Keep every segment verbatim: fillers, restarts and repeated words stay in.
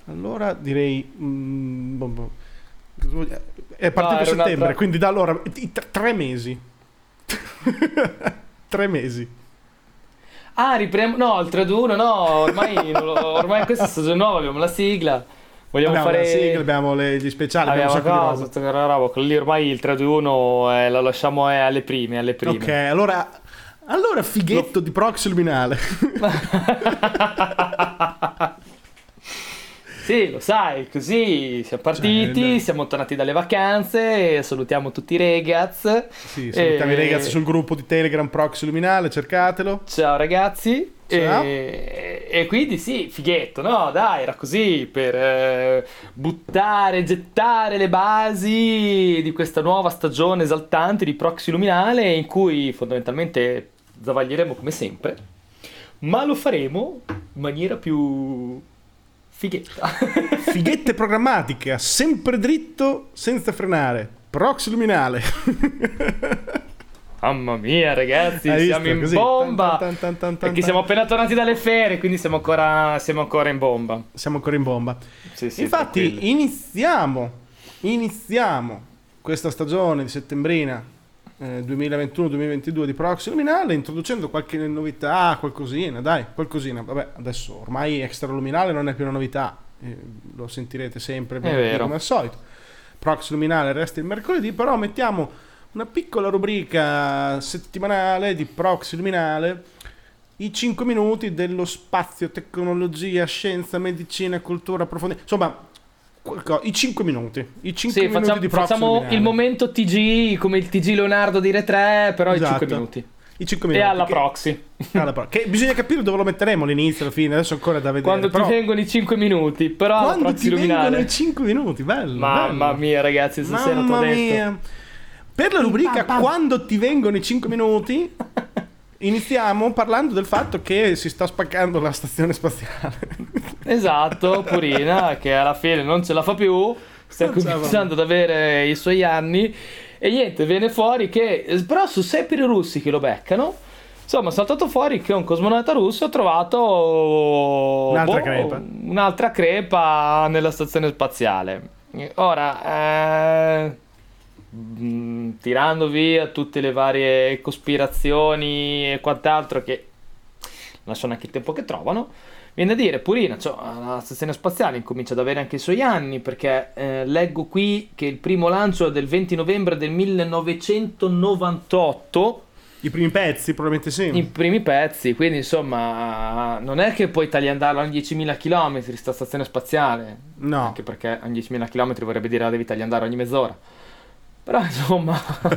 Allora direi mm, bom, bom. È partito No, settembre, un'altra... quindi da allora i t- tre mesi. Tre mesi. Ah, ripremo... No, il tre due uno, no, ormai, non lo- ormai questa stagione nuova abbiamo la sigla. Vogliamo Abbiamo fare... la sigla, abbiamo le, gli speciali, abbiamo, Abbiamo un una sacco cosa, di tutta quella roba. Quello lì ormai il tre due uno eh, lo lasciamo eh, alle prime, alle prime. roba. Ok, allora, allora fighetto Lo... di proxy luminale. Sì, lo sai, così siamo partiti, Cioè, siamo tornati dalle vacanze, salutiamo tutti i ragazzi. Sì, salutiamo E- i ragazzi sul gruppo di Telegram Proxy Luminale, cercatelo. Ciao ragazzi. Ciao. E... e quindi sì, fighetto, no? Dai, era così per eh, buttare, gettare le basi di questa nuova stagione esaltante di Proxy Luminale in cui fondamentalmente zavaglieremo come sempre, ma lo faremo in maniera più fighetta. Fighette programmatica, sempre dritto, senza frenare. Proxy Luminale. Mamma mia, ragazzi, Hai siamo visto? in Così. bomba. Tan, tan, tan, tan, tan, Perché tan. siamo appena tornati dalle ferie, quindi siamo ancora, siamo ancora in bomba. Siamo ancora in bomba. Sì, sì, Infatti tranquilli. iniziamo, iniziamo questa stagione di settembrina eh, duemilaventuno duemilaventidue di Proxy Luminale introducendo qualche novità, qualcosina, dai, qualcosina. Vabbè, adesso ormai Extra Luminale non è più una novità, eh, lo sentirete sempre È vero. come al solito. Proxy Luminale resta il mercoledì, però mettiamo una piccola rubrica settimanale di Proxy Luminale, i cinque minuti dello spazio, tecnologia, scienza, medicina, cultura, approfondimento, insomma, qualco- i cinque minuti, i cinque Sì, minuti facciamo, di Proxy facciamo Luminale. il momento T G, come il T G Leonardo dire tre, però Esatto. i cinque minuti. I cinque E minuti. alla che- proxy. alla pro- che bisogna capire dove lo metteremo, all'inizio, alla fine, adesso ancora da vedere. Quando però, ti vengono i cinque minuti, però alla quando proxy ti vengono luminale. i cinque minuti, bello. Mamma bello. mia, ragazzi, stasera t'ho Mamma detto. mia. Per la rubrica quando ti vengono i cinque minuti iniziamo parlando del fatto che si sta spaccando la stazione spaziale. Esatto, Purina, che alla fine non ce la fa più, sta Non ce la fa cominciando ad avere i suoi anni. E niente, viene fuori che, però su sei per i russi che lo beccano, insomma, è saltato fuori che un cosmonauta russo ha trovato Un'altra boh, crepa. un'altra crepa nella stazione spaziale. Ora, eh, mh, tirando via tutte le varie cospirazioni e quant'altro che lasciano anche il tempo che trovano, viene a dire, Purina, cioè, la stazione spaziale incomincia ad avere anche i suoi anni, perché eh, leggo qui che il primo lancio è del venti novembre del millenovecentonovantotto, I primi pezzi, probabilmente sì. i primi pezzi, quindi insomma non è che puoi tagliandarlo a diecimila chilometri sta stazione spaziale, No. anche perché a diecimila chilometri vorrebbe dire la devi tagliandare ogni mezz'ora, però insomma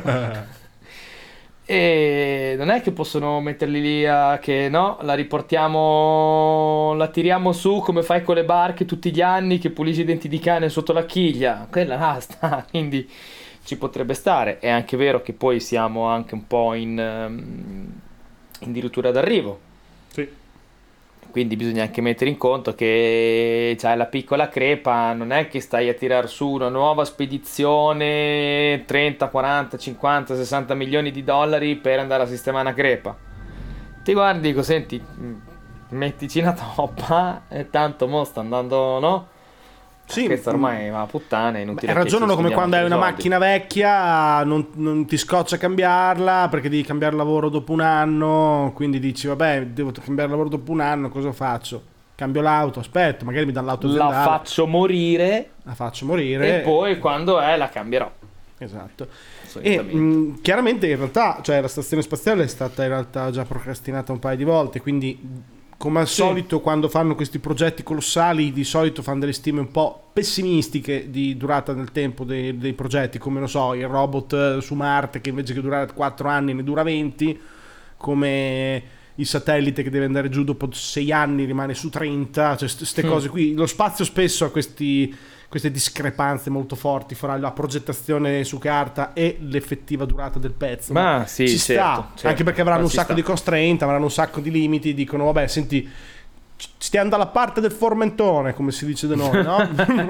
e non è che possono metterli lì a che no, la riportiamo, la tiriamo su come fai con le barche tutti gli anni che pulisci i denti di cane sotto la chiglia, quella là sta, quindi ci potrebbe stare. È anche vero che poi siamo anche un po' in um, addirittura d'arrivo, Sì. quindi bisogna anche mettere in conto che c'hai la piccola crepa, non è che stai a tirar su una nuova spedizione trenta, quaranta, cinquanta, sessanta milioni di dollari per andare a sistemare una crepa. Ti guardi, dico, senti, mettici una toppa e tanto mo sta andando, no? Sì, Questa ormai va a puttana, è inutile. Beh, che ci ragionano come spendiamo quando hai tutti una i soldi. macchina vecchia, non, non ti scoccia cambiarla perché devi cambiare lavoro dopo un anno, quindi dici vabbè, devo cambiare lavoro dopo un anno, cosa faccio? Cambio l'auto, aspetto, magari mi danno l'auto La aziendale, faccio morire la faccio morire e poi quando è la cambierò. esatto. E solitamente. mh, chiaramente in realtà, cioè la stazione spaziale è stata in realtà già procrastinata un paio di volte, quindi come al Sì. solito quando fanno questi progetti colossali di solito fanno delle stime un po' pessimistiche di durata nel tempo dei, dei progetti, come non so il robot eh, su Marte che invece che durare quattro anni ne dura venti, come il satellite che deve andare giù dopo sei anni rimane su trenta, cioè queste Mm. cose qui. Lo spazio spesso ha questi, queste discrepanze molto forti fra la progettazione su carta e l'effettiva durata del pezzo. Ma sì, ci certo, sta, certo. anche perché avranno Ma un ci sacco sta. di constraint, avranno un sacco di limiti, dicono vabbè senti ci- stiamo dalla parte del formentone, come si dice da noi, no?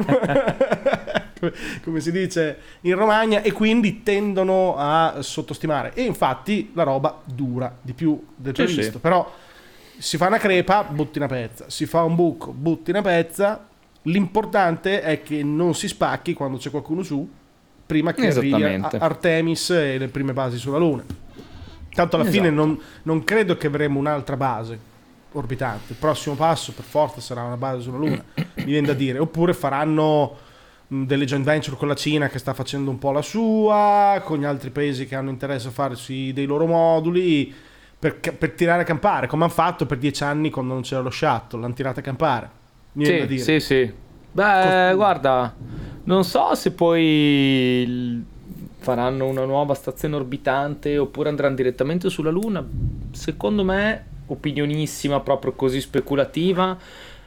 Come si dice in Romagna, e quindi tendono a sottostimare, e infatti la roba dura di più del Sì, previsto. sì. Però si fa una crepa, butti una pezza, si fa un buco, butti una pezza, L'importante è che non si spacchi quando c'è qualcuno su, prima che arrivi a Artemis e le prime basi sulla Luna. Tanto alla esatto. fine non, non credo che avremo un'altra base orbitante. Il prossimo passo per forza sarà una base sulla Luna, mi viene da dire. Oppure faranno delle joint venture con la Cina, che sta facendo un po' la sua, con gli altri paesi che hanno interesse a farsi dei loro moduli, per, per tirare a campare, come hanno fatto per dieci anni quando non c'era lo shuttle, l'hanno tirata a campare. Mi viene da dire. Sì, sì. Beh, Cost- guarda, non so se poi faranno una nuova stazione orbitante oppure andranno direttamente sulla Luna. Secondo me, opinionissima, proprio così speculativa,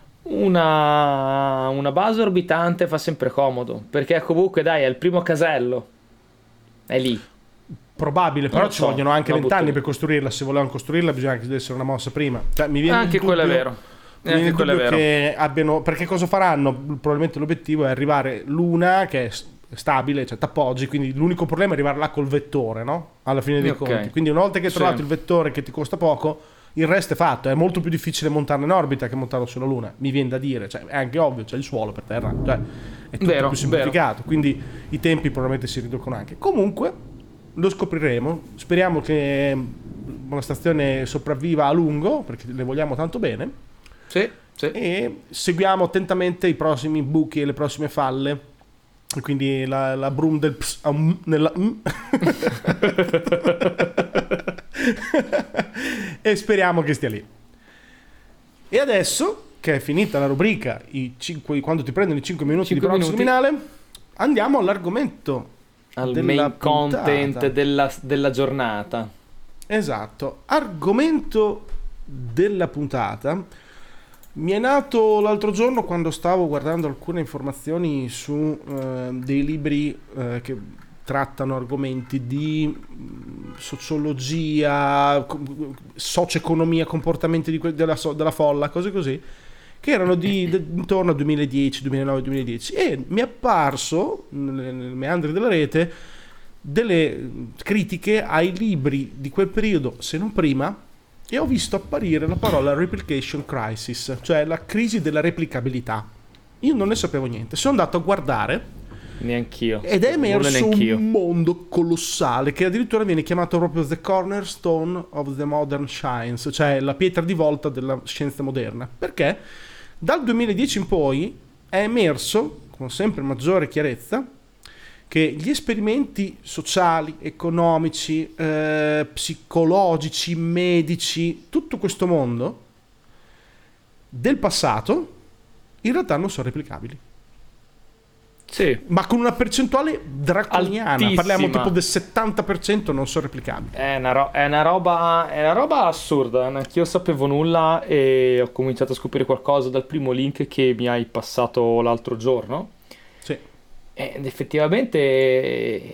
una, una base orbitante fa sempre comodo, perché comunque dai, è il primo casello, è lì. Probabile, però non ci so, vogliono anche vent'anni per costruirla. Se volevano costruirla bisogna che deve essere una mossa prima. Cioè, mi viene anche quello è vero. Mi viene il dubbio che abbiano, perché cosa faranno? Probabilmente l'obiettivo è arrivare l'una che è stabile, cioè t'appoggi, quindi l'unico problema è arrivare là col vettore, no? Alla fine dei okay. conti. Quindi una volta che hai trovato sì. il vettore che ti costa poco, il resto è fatto. È molto più difficile montarlo in orbita che montarlo sulla Luna, mi viene da dire, cioè è anche ovvio, c'è il suolo per terra, cioè è tutto vero, più semplificato, vero. Quindi i tempi probabilmente si riducono anche. Comunque lo scopriremo, speriamo che una stazione sopravviva a lungo, perché le vogliamo tanto bene. Sì, sì. E seguiamo attentamente i prossimi buchi e le prossime falle, quindi la, la brum del ps, um, nella um. E speriamo che stia lì. E adesso che è finita la rubrica i cinque, quando ti prendono i cinque minuti cinque di prossimo finale, andiamo all'argomento, al main content della, della giornata. Esatto, argomento della puntata. Mi è nato l'altro giorno quando stavo guardando alcune informazioni su eh, dei libri eh, che trattano argomenti di sociologia, socio-economia, comportamenti di que- della, so- della folla, cose così, che erano di, de- intorno al duemiladieci, duemilanove duemiladieci, e mi è apparso nei meandri della rete delle critiche ai libri di quel periodo, se non prima, e ho visto apparire la parola replication crisis, cioè la crisi della replicabilità. Io non ne sapevo niente, sono andato a guardare, neanch'io, ed è emerso un mondo colossale che addirittura viene chiamato proprio the cornerstone of the modern science, cioè la pietra di volta della scienza moderna, perché dal duemiladieci in poi è emerso con sempre maggiore chiarezza che gli esperimenti sociali, economici, eh, psicologici, medici, tutto questo mondo del passato in realtà non sono replicabili. Sì. Ma con una percentuale draconiana, altissima. Parliamo tipo del settanta per cento non sono replicabili. È una, ro- è una roba è una roba assurda, anch'io sapevo nulla e ho cominciato a scoprire qualcosa dal primo link che mi hai passato l'altro giorno. Ed effettivamente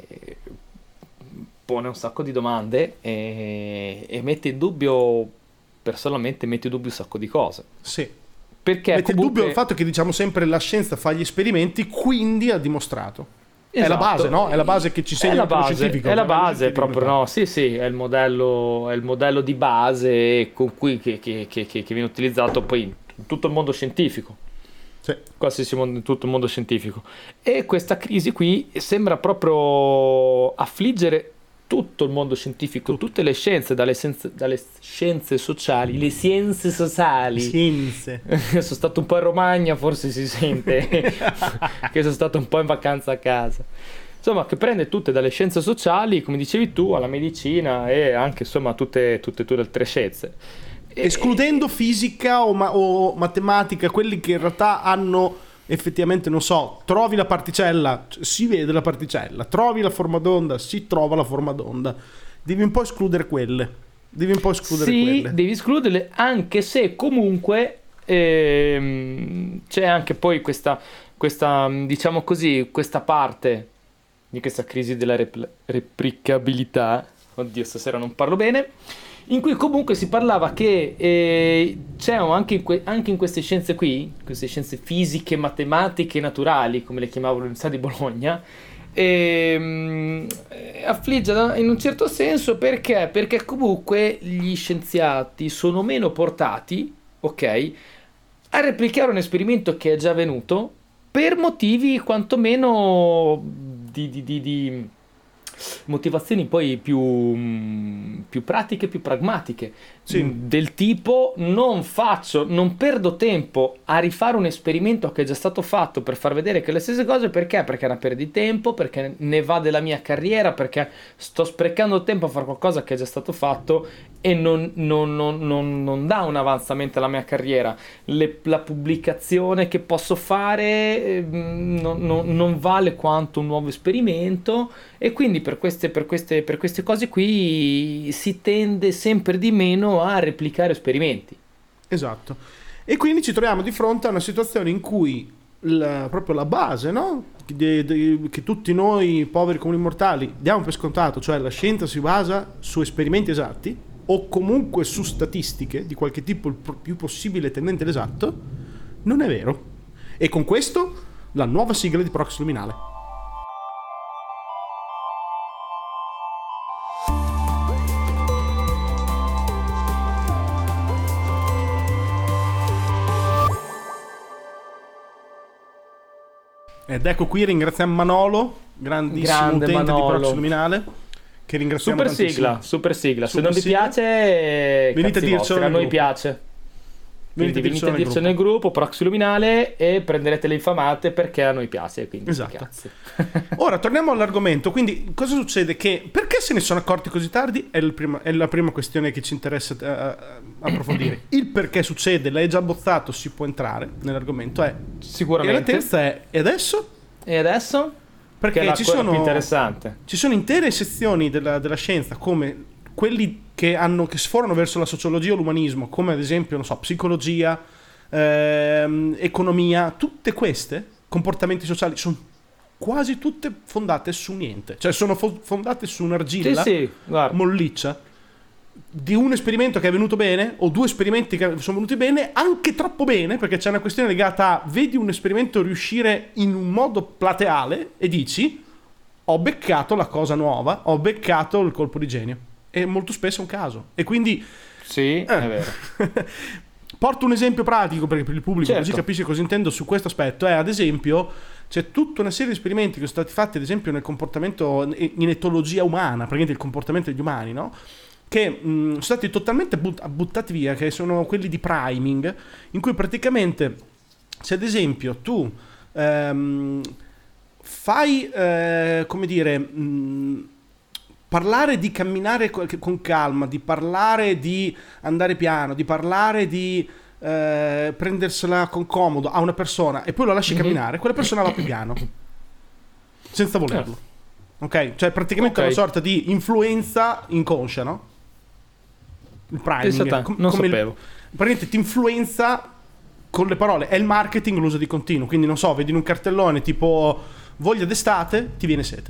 pone un sacco di domande e, e mette in dubbio, personalmente mette in dubbio un sacco di cose. Sì. Perché mette comunque... in dubbio il fatto che diciamo sempre la scienza fa gli esperimenti, quindi ha dimostrato. Esatto. È la base, no? È la base che ci segna il scientifico. È la base proprio, no? Sì, sì, è il modello, è il modello di base con cui che, che, che, che viene utilizzato poi in tutto il mondo scientifico. Sì. Qualsiasi mondo, in tutto il mondo scientifico. E questa crisi qui sembra proprio affliggere tutto il mondo scientifico, tutto. Tutte le scienze, dalle, senze, dalle scienze sociali, le scienze sociali. Scienze. Sono stato un po' in Romagna, forse si sente che sono stato un po' in vacanza a casa. Insomma, che prende tutte dalle scienze sociali, come dicevi tu, alla medicina e anche insomma tutte, tutte, tutte le altre scienze. Escludendo fisica o, ma- o matematica, quelli che in realtà hanno effettivamente, non so, trovi la particella, si vede la particella, trovi la forma d'onda, si trova la forma d'onda. Devi un po' escludere quelle. Devi un po' escludere sì, quelle. Devi escluderle, anche se comunque ehm, c'è anche poi questa, questa, diciamo così, questa parte di questa crisi della repl- replicabilità. Oddio, stasera non parlo bene. In cui comunque si parlava che eh, c'è anche in, que- anche in queste scienze qui, queste scienze fisiche, matematiche, naturali, come le chiamavano l'Università di Bologna, ehm, affligge in un certo senso perché? Perché comunque gli scienziati sono meno portati, ok, a replicare un esperimento che è già avvenuto per motivi quantomeno di, di, di, di motivazioni poi più, più pratiche, più pragmatiche, Sì. del tipo non faccio, non perdo tempo a rifare un esperimento che è già stato fatto per far vedere che le stesse cose. Perché? Perché è una perdita di tempo, perché ne va della mia carriera, perché sto sprecando tempo a fare qualcosa che è già stato fatto e non, non, non, non, non dà un avanzamento alla mia carriera. Le- la pubblicazione che posso fare eh, non, non- non vale quanto un nuovo esperimento, e quindi per queste, per queste, per queste cose qui si tende sempre di meno a replicare esperimenti. Esatto. E quindi ci troviamo di fronte a una situazione in cui la- proprio la base, no? De- de- che tutti noi poveri comuni mortali diamo per scontato, cioè la scienza si basa su esperimenti esatti o comunque su statistiche di qualche tipo il pro- più possibile tendente all'esatto, non è vero. E con questo la nuova sigla di Prox Luminale. Ed ecco qui ringraziamo Manolo, grandissimo Grande utente Manolo. di Prox Luminale, che ringraziamo Super tantissimo. sigla, super sigla. Se Super non vi sigla. piace, Venite venite a dircelo vostri, a nel noi gruppo. piace. Venite Quindi a venite a dircelo dircelo nel nel gruppo Proxy Luminale e prenderete le infamate perché a noi piace. Quindi Esatto. grazie. Ora torniamo all'argomento. Quindi cosa succede? Che perché se ne sono accorti così tardi è, il prima- è la prima questione che ci interessa eh, approfondire. Il perché succede, l'hai già bozzato, si può entrare nell'argomento. È. E la Sicuramente. terza è, e adesso? E adesso? Perché Che è la ci cosa sono, più interessante. ci sono intere sezioni della, della scienza, come quelli che, hanno, che sforano verso la sociologia o l'umanismo, come ad esempio, non so, psicologia, ehm, economia, tutte queste, comportamenti sociali, sono quasi tutte fondate su niente. Cioè sono fo- fondate su Sì, un'argilla sì, guarda. molliccia di un esperimento che è venuto bene o due esperimenti che sono venuti bene, anche troppo bene, perché c'è una questione legata a vedi un esperimento riuscire in un modo plateale e dici ho beccato la cosa nuova, ho beccato il colpo di genio, e molto spesso è un caso. E quindi Sì, eh, è vero. porto un esempio pratico perché per il pubblico Certo. così capisce cosa intendo su questo aspetto. È ad esempio c'è tutta una serie di esperimenti che sono stati fatti ad esempio nel comportamento, in etologia umana, praticamente il comportamento degli umani, no? Che mh, sono stati totalmente but- buttati via, che sono quelli di priming, in cui praticamente se ad esempio tu ehm, fai eh, come dire mh, parlare di camminare co- con calma, di parlare di andare piano, di parlare di eh, prendersela con comodo a una persona e poi lo lasci Mhm. camminare, quella persona va più piano senza volerlo. Ok? Cioè praticamente Ok. una sorta di influenza inconscia, no? Il Pensa priming, te, com- non come il- sapevo. praticamente ti influenza con le parole. È il marketing, l'uso di continuo. Quindi non so, vedi in un cartellone tipo voglia d'estate, ti viene sete.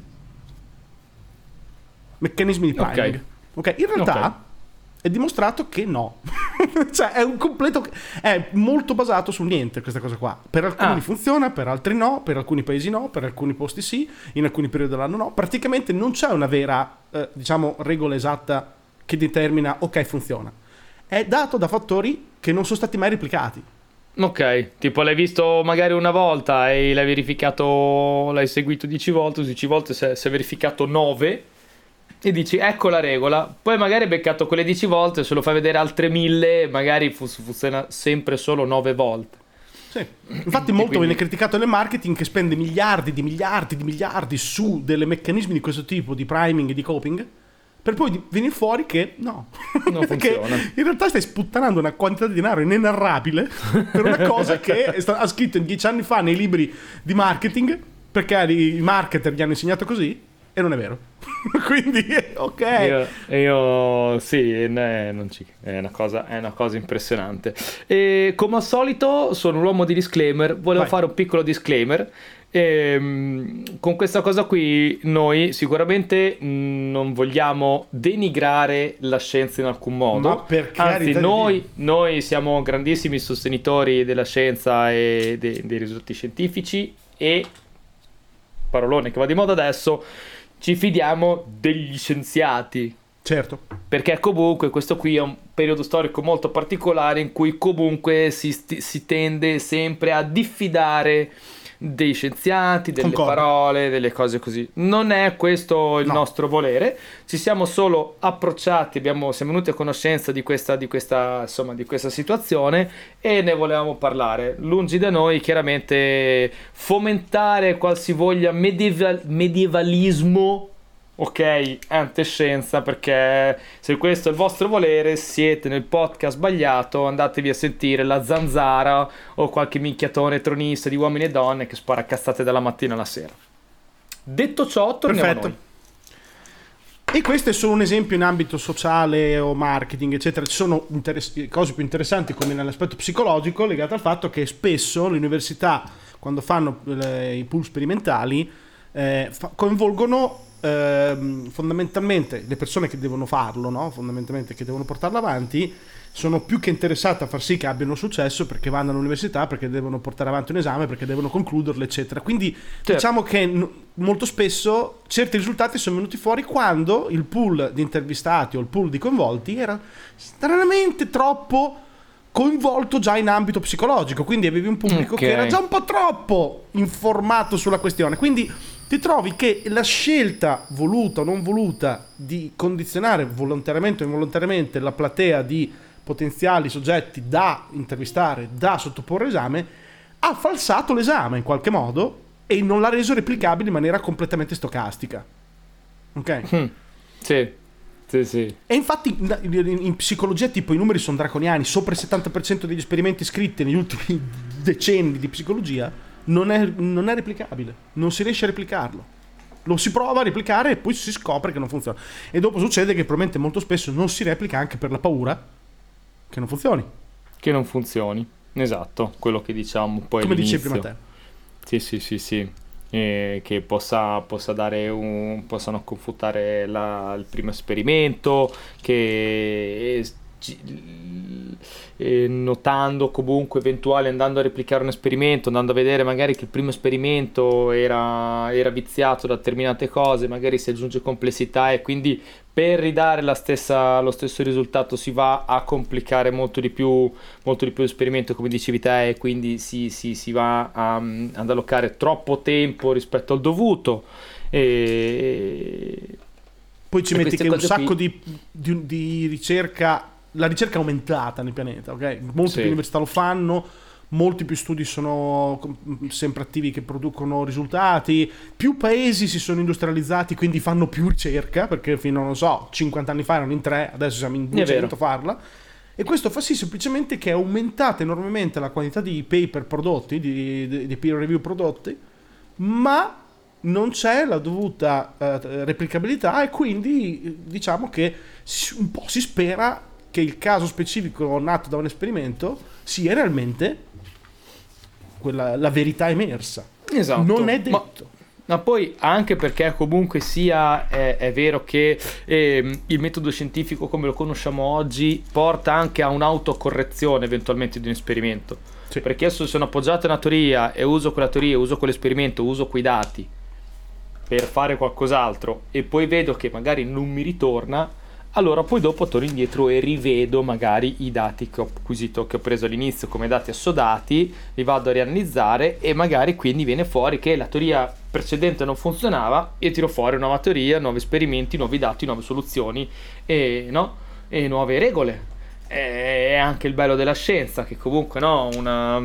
Meccanismi di Ok. priming. Ok, in realtà Ok. è dimostrato che no. Cioè è un completo, è molto basato sul niente questa cosa qua. Per alcuni Ah. funziona, per altri no, per alcuni paesi no, per alcuni posti sì, in alcuni periodi dell'anno no. Praticamente non c'è una vera eh, diciamo regola esatta che determina ok funziona. È dato da fattori che non sono stati mai replicati. Ok, tipo l'hai visto magari una volta e l'hai verificato, l'hai seguito dieci volte, su dieci volte si è, si è verificato nove e dici ecco la regola, poi magari hai beccato quelle dieci volte, se lo fai vedere altre mille magari fu- funziona sempre solo nove volte. Sì. Infatti molto quindi- viene criticato nel marketing che spende miliardi di miliardi di miliardi su delle meccanismi di questo tipo di priming e di coping, per poi di- venire fuori che no, Non che funziona. in realtà stai sputtanando una quantità di denaro inenarrabile per una cosa che è sta- ha scritto dieci anni fa nei libri di marketing perché i marketer gli hanno insegnato così e non è vero. Quindi ok. Io, io sì, ne- non ci- è una cosa, è una cosa impressionante. E come al solito sono un uomo di disclaimer, volevo Vai. fare un piccolo disclaimer. Ehm, con questa cosa qui noi sicuramente mh, non vogliamo denigrare la scienza in alcun modo. Ma per Anzi, carità di noi, Dio. noi siamo grandissimi sostenitori della scienza e de- dei risultati scientifici e, parolone che va di moda adesso, ci fidiamo degli scienziati. Certo. Perché comunque questo qui è un periodo storico molto particolare in cui comunque si, sti- si tende sempre a diffidare dei scienziati, delle Concordo. parole, delle cose così. Non è questo il No. nostro volere, ci siamo solo approcciati, abbiamo, siamo venuti a conoscenza di questa, di questa, insomma, di questa situazione e ne volevamo parlare. Lungi da noi chiaramente fomentare qualsivoglia medieval, medievalismo, ok, antescienza, perché se questo è il vostro volere siete nel podcast sbagliato, andatevi a sentire la Zanzara o qualche minchiatone tronista di uomini e donne che spara cazzate dalla mattina alla sera. Detto ciò, torniamo Perfetto. a noi. E questo è solo un esempio in ambito sociale o marketing, eccetera. Ci sono interess- cose più interessanti come nell'aspetto psicologico, legate al fatto che spesso le università, quando fanno le, i pool sperimentali, eh, fa- coinvolgono ehm, fondamentalmente le persone che devono farlo, no? Fondamentalmente che devono portarlo avanti, sono più che interessate a far sì che abbiano successo perché vanno all'università, perché devono portare avanti un esame, perché devono concluderlo, eccetera. Quindi Certo. diciamo che n- molto spesso certi risultati sono venuti fuori quando il pool di intervistati o il pool di coinvolti era stranamente troppo coinvolto già in ambito psicologico, quindi avevi un pubblico Ok. che era già un po' troppo informato sulla questione, quindi ti trovi che la scelta voluta o non voluta di condizionare volontariamente o involontariamente la platea di potenziali soggetti da intervistare, da sottoporre all'esame, ha falsato l'esame in qualche modo e non l'ha reso replicabile in maniera completamente stocastica. Ok? Mm. Sì, sì, sì. E infatti in, in- in psicologia tipo i numeri sono draconiani, sopra il settanta per cento degli esperimenti scritti negli ultimi decenni di psicologia non è, non è replicabile, non si riesce a replicarlo. Lo si prova a replicare e poi si scopre che non funziona. E dopo succede che probabilmente molto spesso non si replica anche per la paura che non funzioni. Che non funzioni. Esatto, quello che diciamo poi Come all'inizio. dicevi prima te. Sì, sì, sì, sì. Eh, che possa, possa dare un, possano confutare la- il primo esperimento, che eh, gi- eh, notando comunque eventuali, andando a replicare un esperimento, andando a vedere magari che il primo esperimento era, era viziato da determinate cose, magari si aggiunge complessità e quindi per ridare la stessa, lo stesso risultato si va a complicare molto di più, molto di più l'esperimento, come dicevi te, e quindi si, si, si va a, ad allocare troppo tempo rispetto al dovuto. E Poi ci E metti queste che un cose sacco qui- di, di- di ricerca, la ricerca è aumentata nel pianeta, ok? Molte Sì. più università lo fanno, molti più studi sono com- sempre attivi che producono risultati, più paesi si sono industrializzati, quindi fanno più ricerca, perché fino a, non so, cinquanta anni fa erano in tre, adesso siamo in duecento a farla. E questo fa sì semplicemente che è aumentata enormemente la quantità di paper prodotti, di, di- di peer review prodotti, ma non c'è la dovuta eh, replicabilità e quindi eh, diciamo che si- un po' si spera che il caso specifico nato da un esperimento sia realmente quella, la verità emersa. Esatto. Non è Ma- detto. Ma poi anche perché comunque sia è, è vero che ehm, il metodo scientifico come lo conosciamo oggi porta anche a un'autocorrezione eventualmente di un esperimento. Sì. Perché adesso sono appoggiato a una teoria e uso quella teoria, uso quell'esperimento, uso quei dati per fare qualcos'altro e poi vedo che magari non mi ritorna, allora poi dopo torno indietro e rivedo magari i dati che ho acquisito, che ho preso all'inizio come dati assodati, li vado a rianalizzare e magari quindi viene fuori che la teoria precedente non funzionava e tiro fuori una nuova teoria, nuovi esperimenti, nuovi dati, nuove soluzioni e, no? e nuove regole. È anche il bello della scienza, che comunque no, una,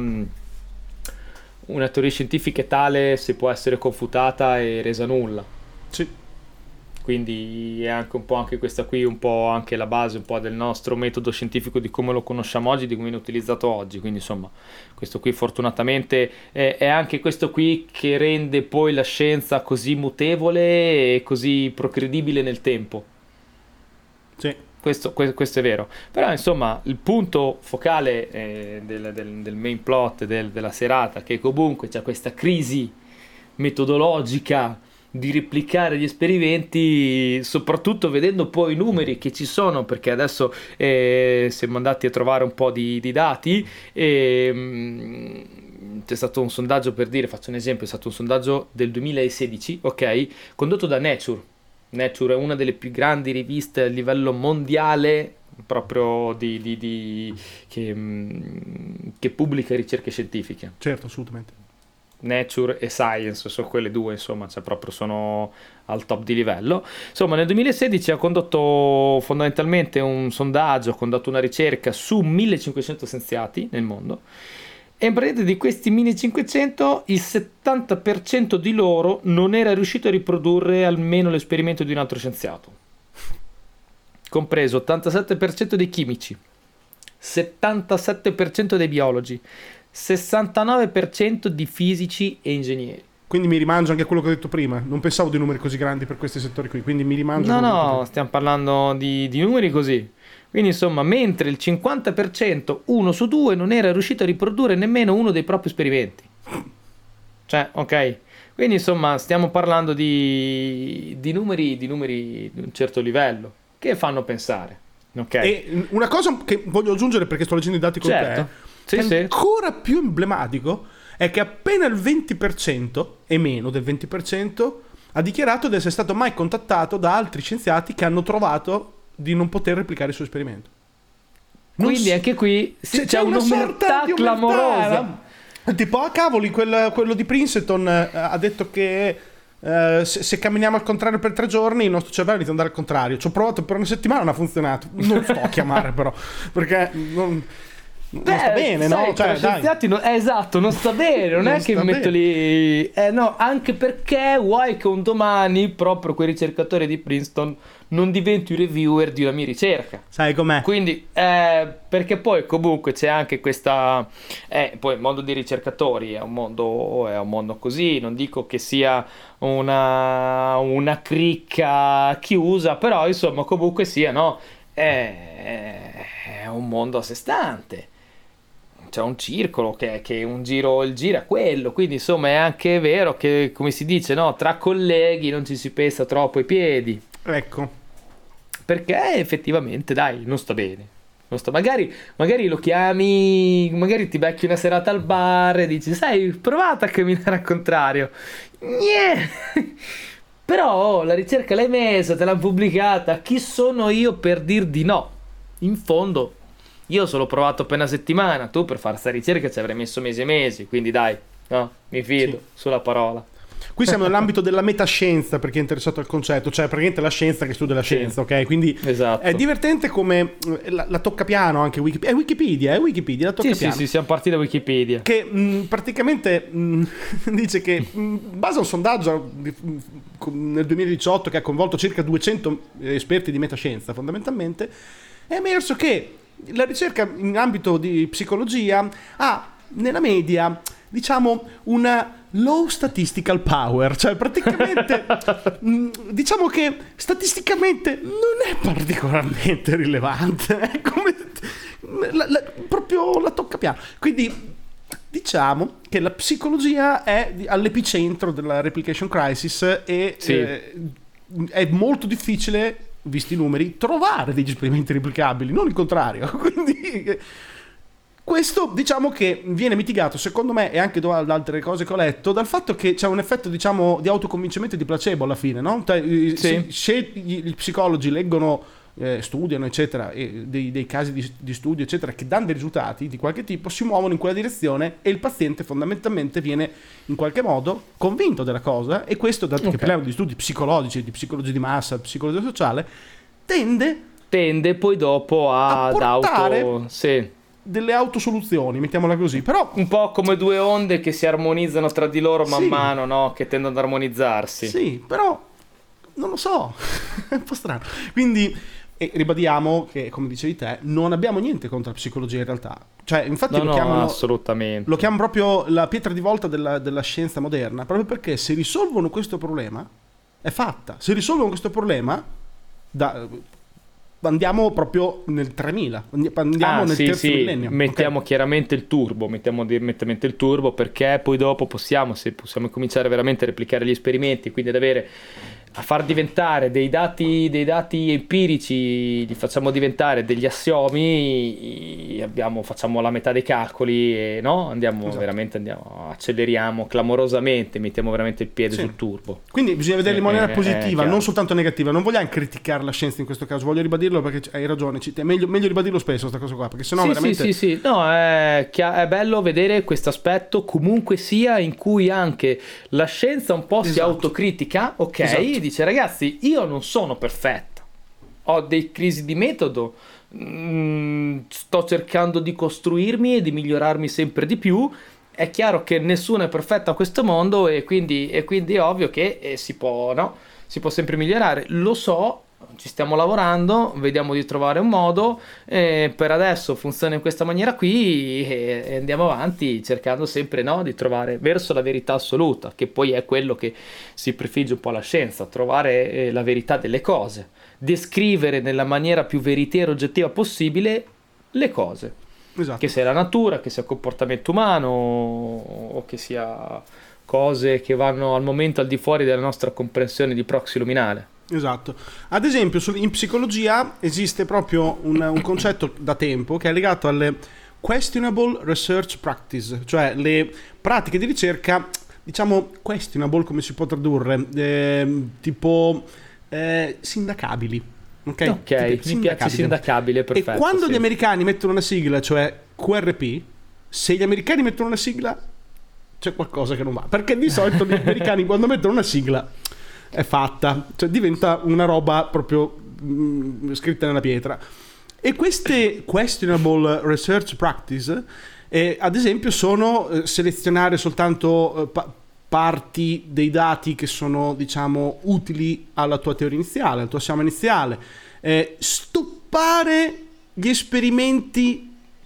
una teoria scientifica è tale se può essere confutata e resa nulla. Sì. Quindi è anche un po' anche questa qui, un po' anche la base un po' del nostro metodo scientifico, di come lo conosciamo oggi, di come viene utilizzato oggi. Quindi insomma, questo qui fortunatamente è, è anche questo qui che rende poi la scienza così mutevole e così procredibile nel tempo. Sì. Questo, que- questo è vero. Però insomma il punto focale eh, del, del, del main plot del- della serata, che comunque c'è questa crisi metodologica di replicare gli esperimenti, soprattutto vedendo poi i numeri che ci sono, perché adesso eh, siamo andati a trovare un po' di, di dati e mh, c'è stato un sondaggio, per dire, faccio un esempio, è stato un sondaggio del duemilasedici, ok, condotto da Nature. Nature è una delle più grandi riviste a livello mondiale proprio di, di, di che, mh, che pubblica ricerche scientifiche. Certo, assolutamente. Nature e Science, sono quelle due, insomma, cioè proprio sono al top di livello. Insomma, nel duemilasedici ha condotto fondamentalmente un sondaggio, ha condotto una ricerca su millecinquecento scienziati nel mondo, e in pratica di questi millecinquecento il settanta per cento di loro non era riuscito a riprodurre almeno l'esperimento di un altro scienziato, compreso ottantasette per cento dei chimici, settantasette per cento dei biologi, sessantanove per cento di fisici e ingegneri. Quindi mi rimangio anche quello che ho detto prima. Non pensavo di numeri così grandi per questi settori qui, quindi mi rimangio. No, no, stiamo parlando di, di numeri così. Quindi insomma, mentre il cinquanta per cento, uno su due, non era riuscito a riprodurre nemmeno uno dei propri esperimenti. Cioè, ok. Quindi insomma, stiamo parlando di, di numeri di numeri di un certo livello che fanno pensare. Ok. E una cosa che voglio aggiungere, perché sto leggendo i dati con certo. te, Sì, che è sì. ancora più emblematico, è che appena il venti per cento e meno del venti per cento ha dichiarato di essere stato mai contattato da altri scienziati che hanno trovato di non poter replicare il suo esperimento. Non Quindi s- anche qui sì, c'è, c'è, c'è una un'omertà sorta di clamorosa. omertà. Tipo, ah cavoli, quel- quello di Princeton eh, ha detto che eh, se, se camminiamo al contrario per tre giorni il nostro cervello inizia ad andare al contrario. Ci ho provato per una settimana, non ha funzionato. Non sto a chiamare però, perché non, non Beh, sta bene, sai, no? tra Cioè, dai. scienziati non- eh, esatto, non sta bene, non, Non è che sta mi metto bene. lì. Eh no, anche perché vuoi che un domani proprio quei ricercatori di Princeton non diventi un reviewer di una mia ricerca. Sai com'è? Quindi, eh, perché poi comunque c'è anche questa, eh, poi il mondo dei ricercatori è un mondo, è un mondo così, non dico che sia una, una cricca chiusa, però insomma comunque sia, no? È, è un mondo a sé stante. C'è un circolo che, che un giro, il giro è quello, quindi insomma è anche vero che, come si dice, no? Tra colleghi non ci si pesta troppo i piedi. Ecco. Perché effettivamente, dai, non sta bene. Non sta... Magari, magari lo chiami, magari ti becchi una serata al bar e dici, sai, provate a camminare al contrario. Niente. Però la ricerca l'hai messa, te l'hanno pubblicata. Chi sono io per dir di no? In fondo, io solo ho provato per una settimana. Tu per fare sta ricerca ci avrei messo mesi e mesi. Quindi dai, no, mi fido, Sì. sulla parola. Qui siamo nell'ambito della metascienza, per chi è interessato al concetto, cioè praticamente la scienza che studia la Sì. scienza, ok? Quindi Esatto. è divertente come eh, la, la toccapiano anche Wikipedia, è Wikipedia, è Wikipedia, la Sì, toccapiano. sì, sì, siamo partiti da Wikipedia. Che mh, praticamente mh, dice che mh, in base a un sondaggio di- mh, nel duemiladiciotto che ha coinvolto circa duecento esperti di metascienza fondamentalmente, è emerso che la ricerca in ambito di psicologia ha nella media, diciamo, una low statistical power, cioè praticamente mh, diciamo che statisticamente non è particolarmente rilevante, è come la, la- proprio la tocca piano. Quindi diciamo che la psicologia è di- all'epicentro della replication crisis e Sì. eh, è molto difficile, visti i numeri, trovare degli esperimenti replicabili, non il contrario. Quindi eh, questo diciamo che viene mitigato secondo me, e anche da da altre cose che ho letto, dal fatto che c'è un effetto diciamo di autoconvincimento e di placebo alla fine, no? Cioè, eh, Sì. se, se gli, gli psicologi leggono, eh, studiano eccetera, e dei, dei casi di, di studio eccetera che danno dei risultati di qualche tipo, si muovono in quella direzione e il paziente fondamentalmente viene in qualche modo convinto della cosa, e questo, dato Ok. che parliamo di studi psicologici, di psicologia di massa, psicologia sociale, tende Tende poi dopo A ad portare- auto... Sì. delle autosoluzioni, mettiamola così, però Un po' come due onde che si armonizzano tra di loro man Sì. mano, no? Che tendono ad armonizzarsi. sì, però non lo so, è un po' strano. Quindi e ribadiamo che, come dicevi te, non abbiamo niente contro la psicologia in realtà. Cioè, infatti No, lo no, chiamano assolutamente. lo chiamano proprio la pietra di volta della, della scienza moderna, proprio perché se risolvono questo problema è fatta. Se risolvono questo problema da, andiamo proprio nel tremila, andiamo Ah, nel sì, terzo sì, millennio. mettiamo ok? chiaramente il turbo, mettiamo direttamente il turbo, perché poi dopo possiamo, se possiamo cominciare veramente a replicare gli esperimenti, quindi ad avere a far diventare dei dati, dei dati empirici, li facciamo diventare degli assiomi, abbiamo, facciamo la metà dei calcoli e no? Andiamo esatto. veramente, andiamo, acceleriamo clamorosamente, mettiamo veramente il piede sì. sul turbo. Quindi bisogna vederlo in maniera eh, positiva, eh, non soltanto negativa. Non vogliamo criticare la scienza in questo caso, voglio ribadirlo perché hai ragione, è meglio, meglio ribadirlo spesso questa cosa qua, perché sennò sì, veramente... Sì, sì, sì, no, è, è bello vedere questo aspetto comunque sia in cui anche la scienza un po' esatto. si autocritica, ok? Esatto. Dice ragazzi, io non sono perfetta, ho dei crisi di metodo, mh, sto cercando di costruirmi e di migliorarmi sempre di più. È chiaro che nessuno è perfetto a questo mondo e quindi, e quindi è ovvio che eh, si può, no? Si può sempre migliorare, lo so, ci stiamo lavorando, vediamo di trovare un modo, eh, per adesso funziona in questa maniera qui e, e andiamo avanti cercando sempre no, di trovare verso la verità assoluta, che poi è quello che si prefigge un po' la scienza, trovare eh, la verità delle cose, descrivere nella maniera più veritiera e oggettiva possibile le cose, esatto. Che sia la natura, che sia il comportamento umano o che sia cose che vanno al momento al di fuori della nostra comprensione di proxy luminale. Esatto. Ad esempio in psicologia esiste proprio un, un concetto da tempo che è legato alle questionable research practice, cioè le pratiche di ricerca diciamo questionable, come si può tradurre, eh, tipo eh, sindacabili. Ok, ok, tipo, mi sindacabile. piace sindacabile, perfetto. E quando sì. gli americani mettono una sigla, cioè Q R P, se gli americani mettono una sigla c'è qualcosa che non va, perché di solito gli americani quando mettono una sigla è fatta, cioè diventa una roba proprio mh, scritta nella pietra. E queste questionable research practice eh, ad esempio sono eh, selezionare soltanto eh, pa- parti dei dati che sono diciamo utili alla tua teoria iniziale, al tuo assioma iniziale, eh, stoppare gli esperimenti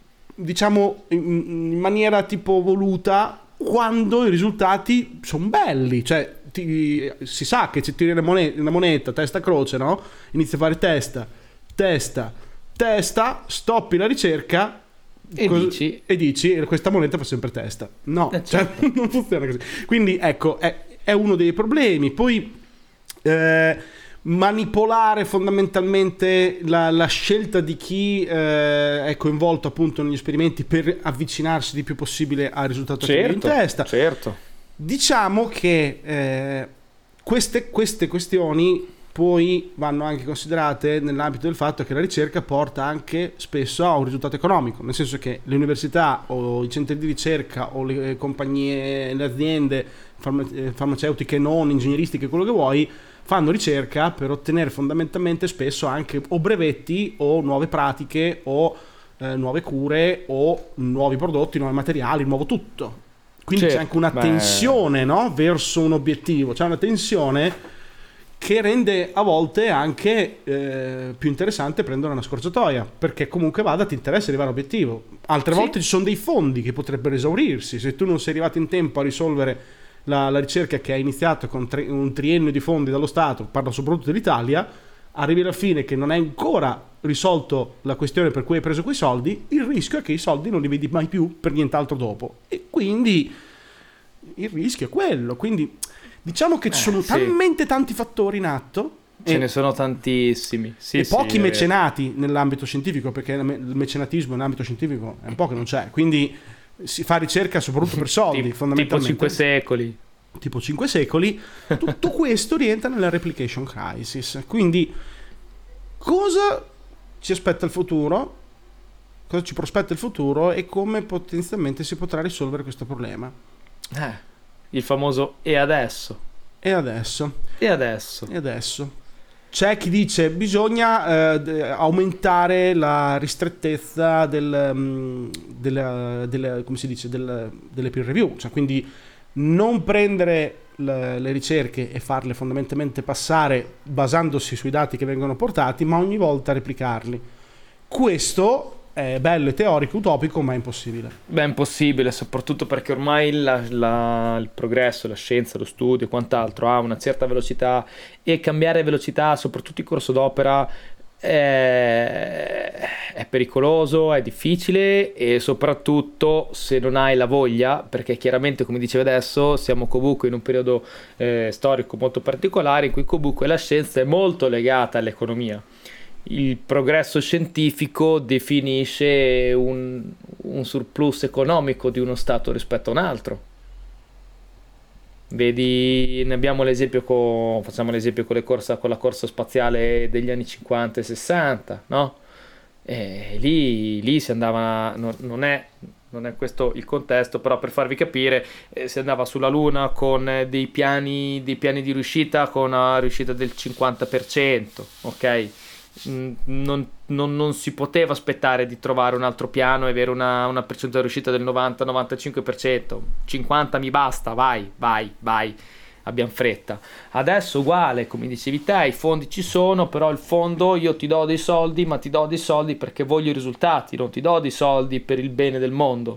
diciamo in, in maniera tipo voluta quando i risultati sono belli, cioè ti, si sa che se tiri una moneta, una moneta testa croce, no? Inizia a fare testa, testa, testa, stoppi la ricerca e, cos- dici. e dici questa moneta fa sempre testa. No, eh, cioè, certo. non funziona così. Quindi ecco, è, è uno dei problemi. Poi eh, manipolare fondamentalmente la, la scelta di chi eh, è coinvolto appunto negli esperimenti per avvicinarsi di più possibile al risultato certo, che in testa. Certo. Diciamo che eh, queste, queste questioni poi vanno anche considerate nell'ambito del fatto che la ricerca porta anche spesso a un risultato economico, nel senso che le università o i centri di ricerca o le compagnie, le aziende farma- farmaceutiche non, ingegneristiche, quello che vuoi, fanno ricerca per ottenere fondamentalmente spesso anche o brevetti o nuove pratiche o eh, nuove cure o nuovi prodotti, nuovi materiali, nuovo tutto. Quindi certo, c'è anche una beh... tensione, no? Verso un obiettivo, c'è una tensione che rende a volte anche eh, più interessante prendere una scorciatoia, perché comunque vada ti interessa arrivare all'obiettivo. Altre sì. volte ci sono dei fondi che potrebbero esaurirsi, se tu non sei arrivato in tempo a risolvere la, la ricerca che hai iniziato con tre, un triennio di fondi dallo Stato, parlo soprattutto dell'Italia, arrivi alla fine che non hai ancora risolto la questione per cui hai preso quei soldi, il rischio è che i soldi non li vedi mai più per nient'altro dopo, e quindi il rischio è quello. Quindi diciamo che ci sono eh, sì. talmente tanti fattori in atto, ce e, ne sono tantissimi sì, e sì, pochi mecenati nell'ambito scientifico, perché il mecenatismo nell'ambito scientifico è un po' che non c'è, quindi si fa ricerca soprattutto per soldi tipo, fondamentalmente tipo cinque secoli tipo cinque secoli. Tutto questo rientra nella replication crisis. Quindi cosa ci aspetta il futuro, cosa ci prospetta il futuro e come potenzialmente si potrà risolvere questo problema. Eh, il famoso e adesso. E adesso. E adesso. E adesso. C'è chi dice bisogna eh, aumentare la ristrettezza del, um, della, della, come si dice, del, delle peer review, cioè quindi non prendere le, le ricerche e farle fondamentalmente passare basandosi sui dati che vengono portati, ma ogni volta replicarli. Questo è bello e teorico, utopico, ma è impossibile. Beh, è impossibile, soprattutto perché ormai la, la, il progresso, la scienza, lo studio e quant'altro ha una certa velocità, e cambiare velocità, soprattutto in corso d'opera, è, è pericoloso, è difficile, e soprattutto se non hai la voglia, perché chiaramente, come dicevo adesso, siamo comunque in un periodo eh, storico molto particolare in cui comunque la scienza è molto legata all'economia. Il progresso scientifico definisce un, un surplus economico di uno stato rispetto a un altro. Vedi, ne abbiamo l'esempio con, facciamo l'esempio con le corsa, con la corsa spaziale degli anni cinquanta e sessanta, no? E lì, lì si andava, no, non è, non è questo il contesto, però per farvi capire, eh, si andava sulla Luna con eh, dei piani, dei piani di riuscita con una riuscita del cinquanta per cento, ok? Mm, Non, non- non si poteva aspettare di trovare un altro piano e avere una, una percentuale di riuscita del novanta novantacinque per cento. cinquanta mi basta, vai, vai, vai, abbiamo fretta. Adesso uguale, come dicevi te, i fondi ci sono, però il fondo, io ti do dei soldi, ma ti do dei soldi perché voglio i risultati, non ti do dei soldi per il bene del mondo.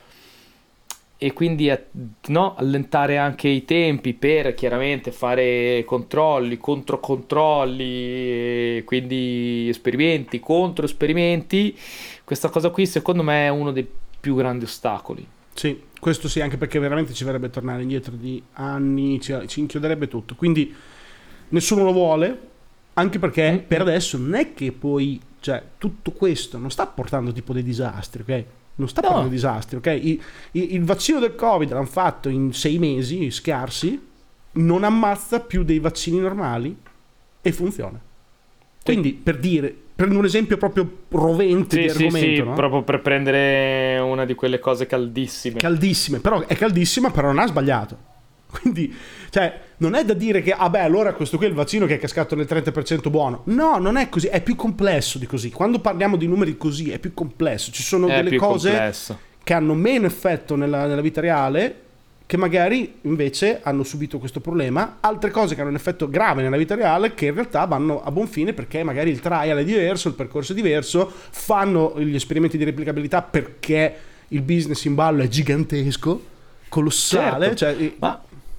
E quindi eh, no, allentare anche i tempi per chiaramente fare controlli, controcontrolli, e quindi esperimenti, contro esperimenti. Questa cosa qui secondo me è uno dei più grandi ostacoli. Sì, questo sì, anche perché veramente ci verrebbe tornare indietro di anni, ci, ci inchioderebbe tutto. Quindi nessuno lo vuole, anche perché Mm. per adesso non è che poi, cioè, tutto questo non sta portando tipo dei disastri, ok? Non sta No. portando disastri, ok? I- i- il vaccino del Covid l'hanno fatto in sei mesi scarsi, non ammazza più dei vaccini normali e funziona. Quindi, per dire, prendo un esempio proprio rovente di Sì, sì, argomento, sì, no? proprio per prendere una di quelle cose caldissime. Caldissime, però è caldissima, però non ha sbagliato. Quindi, cioè, non è da dire che, ah beh, allora questo qui è il vaccino che è cascato nel trenta per cento buono. No, non è così, è più complesso di così. Quando parliamo di numeri così è più complesso. Ci sono È delle più cose complesso. che hanno meno effetto nella, nella vita reale, che magari invece hanno subito questo problema, altre cose che hanno un effetto grave nella vita reale che in realtà vanno a buon fine perché magari il trial è diverso, il percorso è diverso, fanno gli esperimenti di replicabilità perché il business in ballo è gigantesco, colossale, Certo. cioè, Ma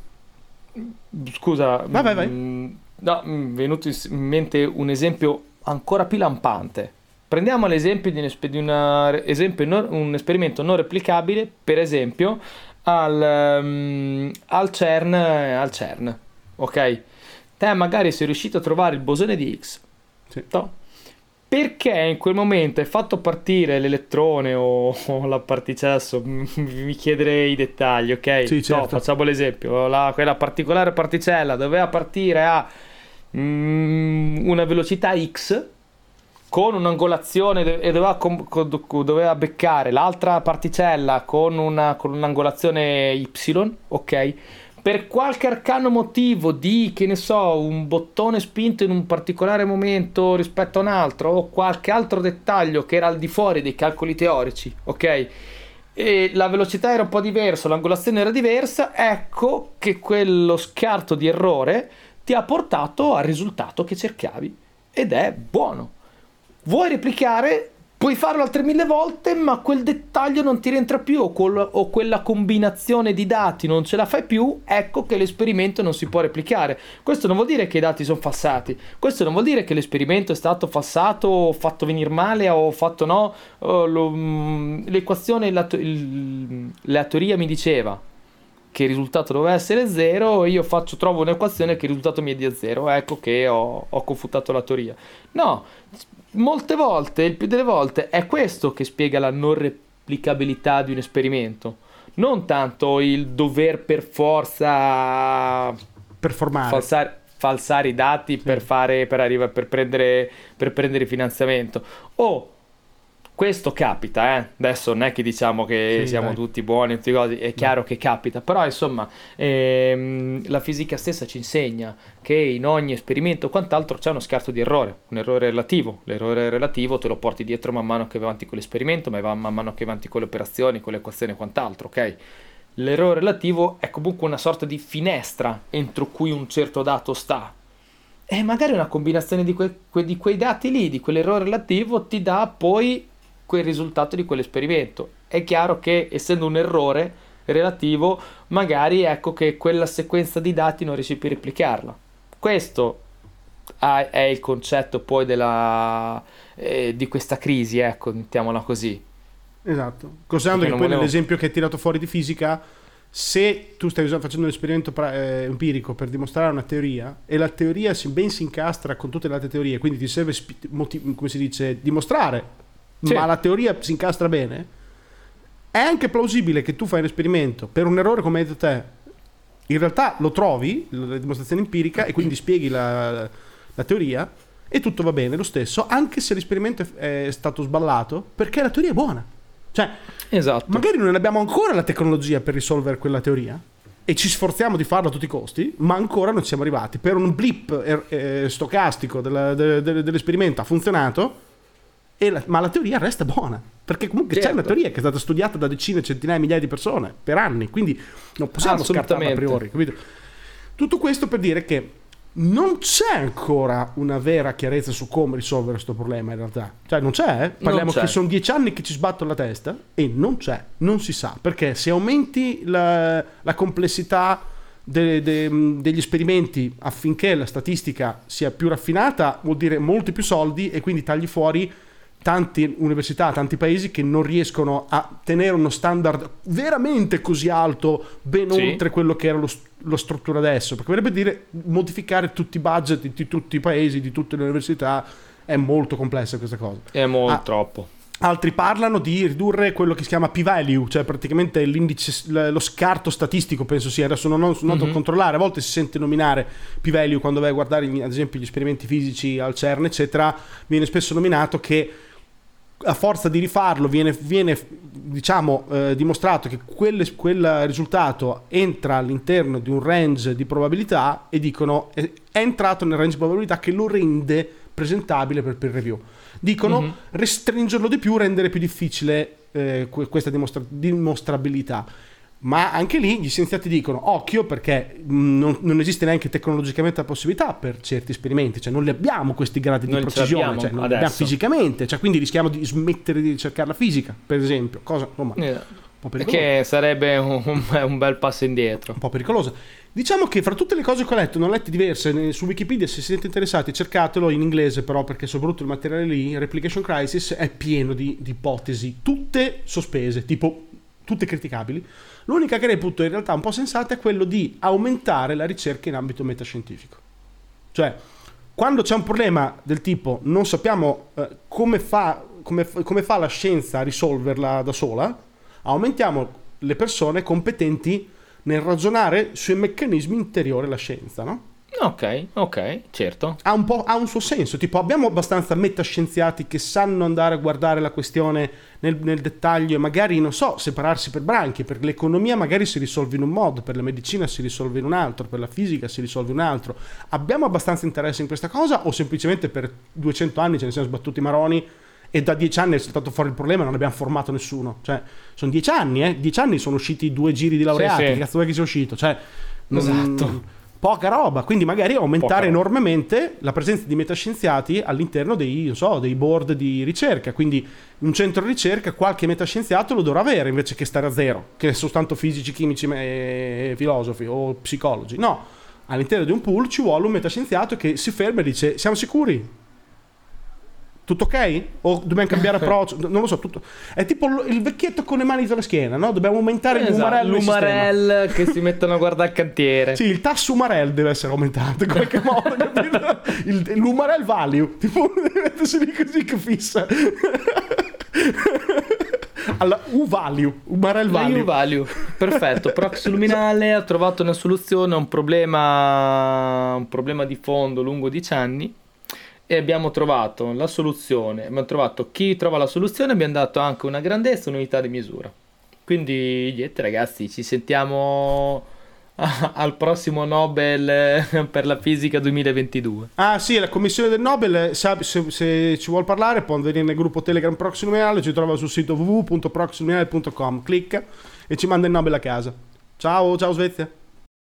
scusa, Vai, vai, vai. mm, no, mi è venuto in mente un esempio ancora più lampante. Prendiamo l'esempio di un, espe- di una- esempio non- un esperimento non replicabile, per esempio, al, ehm, al CERN, al CERN, ok? Te magari sei riuscito a trovare il bosone di Higgs, Sì. no? Perché in quel momento hai fatto partire l'elettrone o, o la particella, adesso mi mi chiederei i dettagli, ok? Sì, No, certo. facciamo l'esempio, la- quella particolare particella doveva partire a mm, una velocità X con un'angolazione de- e doveva, com- co- doveva beccare l'altra particella con, una, con un'angolazione Y, ok? Per qualche arcano motivo di, che ne so, un bottone spinto in un particolare momento rispetto a un altro, o qualche altro dettaglio che era al di fuori dei calcoli teorici, ok? E la velocità era un po' diversa, l'angolazione era diversa, ecco che quello scarto di errore ti ha portato al risultato che cercavi, ed è buono. Vuoi replicare? Puoi farlo altre mille volte, ma quel dettaglio non ti rientra più, o, col- o quella combinazione di dati non ce la fai più, ecco che l'esperimento non si può replicare. Questo non vuol dire che i dati sono falsati, questo non vuol dire che l'esperimento è stato falsato, o fatto venire male, o fatto no, o lo- mm, l'equazione, la, to- il- la teoria mi diceva che il risultato doveva essere zero, e io faccio, trovo un'equazione che il risultato mi è di zero, ecco che ho, ho confutato la teoria. No, molte volte, il più delle volte, è questo che spiega la non replicabilità di un esperimento, non tanto il dover per forza Performare. falsare, falsare i dati per fare, per arrivare, per prendere, per prendere finanziamento. O questo capita, eh? Adesso non è che diciamo che Sì, siamo dai. tutti buoni, tutti così, è chiaro che capita, però insomma ehm, la fisica stessa ci insegna che in ogni esperimento o quant'altro c'è uno scarto di errore, un errore relativo. L'errore relativo te lo porti dietro man mano che vai avanti con l'esperimento, ma va man mano che vai avanti con le operazioni, con le equazioni e quant'altro, ok? L'errore relativo è comunque una sorta di finestra entro cui un certo dato sta. E magari una combinazione di, que- que- di quei dati lì, di quell'errore relativo, ti dà poi quel risultato di quell'esperimento. È chiaro che essendo un errore relativo, magari ecco che quella sequenza di dati non riesci più a replicarla. Questo è il concetto poi della, eh, di questa crisi, ecco, mettiamola così. Esatto, considerando che poi volevo... nell'esempio che hai tirato fuori di fisica, se tu stai facendo un esperimento pra- eh, empirico per dimostrare una teoria e la teoria si, ben si incastra con tutte le altre teorie, quindi ti serve spi- motiv- come si dice, dimostrare, sì. ma la teoria si incastra bene, è anche plausibile che tu fai un esperimento per un errore come hai detto te, in realtà lo trovi, la dimostrazione empirica, e quindi spieghi la, la teoria e tutto va bene lo stesso, anche se l'esperimento è stato sballato, perché la teoria è buona. Cioè, esatto. magari non abbiamo ancora la tecnologia per risolvere quella teoria e ci sforziamo di farlo a tutti i costi, ma ancora non ci siamo arrivati. Per un blip eh, eh, stocastico della, de, de, dell'esperimento ha funzionato, e la, ma la teoria resta buona, perché comunque certo. c'è una teoria che è stata studiata da decine, centinaia, migliaia di persone per anni, quindi non possiamo scartarla a priori, capito? Tutto questo per dire che non c'è ancora una vera chiarezza su come risolvere questo problema, in realtà. Cioè non c'è, eh? Parliamo c'è. Che sono dieci anni che ci sbattono la testa e non c'è, non si sa, perché se aumenti la, la complessità de, de, degli esperimenti affinché la statistica sia più raffinata, vuol dire molti più soldi, e quindi tagli fuori tante università, tanti paesi che non riescono a tenere uno standard veramente così alto, ben sì. oltre quello che era lo, lo struttura adesso, perché vorrebbe dire modificare tutti i budget di tutti i paesi, di tutte le università, è molto complessa questa cosa. È molto ah, troppo. Altri parlano di ridurre quello che si chiama p-value, cioè praticamente l'indice, lo scarto statistico, penso sia, adesso non ho noto mm-hmm. a controllare, a volte si sente nominare p-value quando vai a guardare ad esempio gli esperimenti fisici al CERN eccetera, viene spesso nominato che a forza di rifarlo viene, viene diciamo eh, dimostrato che quel, quel risultato entra all'interno di un range di probabilità, e dicono è, è entrato nel range di probabilità che lo rende presentabile per peer review. Dicono mm-hmm. restringerlo di più, rendere più difficile eh, questa dimostra- dimostrabilità. Ma anche lì gli scienziati dicono occhio, perché non, non esiste neanche tecnologicamente la possibilità per certi esperimenti, cioè non li abbiamo questi gradi non di precisione, cioè non li abbiamo fisicamente, cioè quindi rischiamo di smettere di cercare la fisica, per esempio, cosa insomma, yeah. un po' pericolosa. Che sarebbe un, un bel passo indietro, un po' pericolosa. Diciamo che fra tutte le cose che ho letto, ne ho lette diverse su Wikipedia, se siete interessati cercatelo in inglese, però, perché soprattutto il materiale lì, Replication Crisis, è pieno di, di ipotesi, tutte sospese, tipo tutte criticabili. L'unica che reputo in realtà un po' sensata è quello di aumentare la ricerca in ambito metascientifico. Cioè, quando c'è un problema del tipo non sappiamo eh, come, fa, come, come fa la scienza a risolverla da sola, aumentiamo le persone competenti nel ragionare sui meccanismi interiori alla scienza, no? Ok, ok, certo. Ha un po', ha un suo senso, tipo abbiamo abbastanza metascienziati che sanno andare a guardare la questione nel, nel dettaglio e magari, non so, separarsi per branchi, per l'economia magari si risolve in un modo, per la medicina si risolve in un altro, per la fisica si risolve in un altro. Abbiamo abbastanza interesse in questa cosa o semplicemente per duecento anni ce ne siamo sbattuti i maroni e da dieci anni è saltato fuori il problema e non abbiamo formato nessuno? Cioè, sono dieci anni, eh? Dieci anni sono usciti due giri di laureati, sì, sì. Che cazzo è che sia uscito? Cioè, esatto. Mh, poca roba, quindi magari aumentare enormemente la presenza di metascienziati all'interno dei, non so, dei board di ricerca, quindi un centro ricerca qualche metascienziato lo dovrà avere invece che stare a zero, che sono soltanto fisici, chimici e filosofi o psicologi. No, all'interno di un pool ci vuole un metascienziato che si ferma e dice siamo sicuri? Tutto ok? O dobbiamo cambiare approccio? Non lo so, tutto. È tipo il vecchietto con le mani sulla schiena, no? Dobbiamo aumentare esatto, l'umarello l'umarell che si mettono a guardare il cantiere. Sì, il tasso umarell deve essere aumentato in qualche modo, capito? Il, l'umarell value, tipo deve mettersi lì così che fissa. Alla U-value, umarell value. U-value, perfetto. Prox luminale ha trovato una soluzione a un problema, un problema di fondo lungo dieci anni. E abbiamo trovato la soluzione, abbiamo trovato chi trova la soluzione, abbiamo dato anche una grandezza, un'unità di misura. Quindi niente ragazzi, ci sentiamo al prossimo Nobel per la fisica duemilaventidue. Ah sì, la commissione del Nobel, se, se, se ci vuol parlare può venire nel gruppo Telegram Prox Luminale, ci trova sul sito w w w punto prox luminale punto com, clicca e ci manda il Nobel a casa. Ciao, ciao Svezia.